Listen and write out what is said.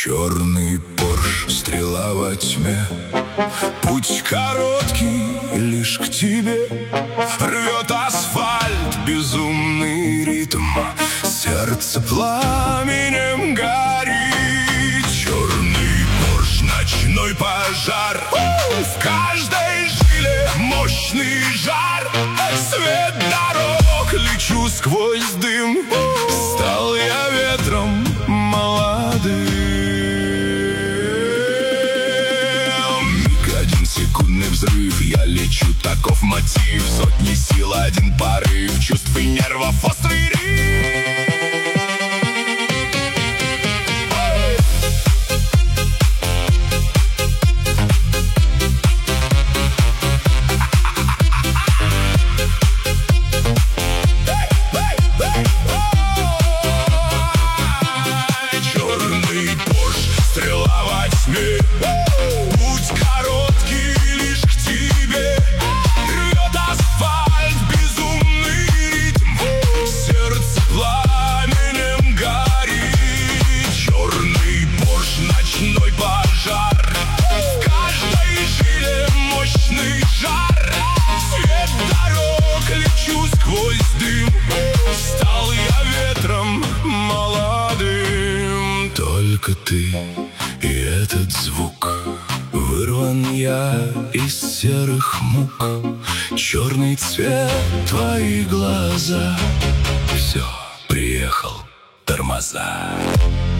Черный Порш, стрела во тьме, путь короткий лишь к тебе. Рвет асфальт безумный ритм, сердце пламенем горит. Черный Порш, ночной пожар, в каждой жиле мощный жар. Свет дорог, лечу сквозь дым, стал я ветром молодым. Миг, один секундный взрыв, я лечу, таков мотив. Сотни сил, один порыв, чувств и нервов острый риф. Стрела во тьме, путь короткий лишь к тебе. Рвет асфальт безумный ритм, сердце пламенем горит. Черный Порш, ночной пожар, в каждой жиле мощный жар. Свет дорог, лечу сквозь дым, стал я ветром молодым. Только ты и этот звук, вырван я из серых мук. Черный цвет, твои глаза, все, приехал, тормоза.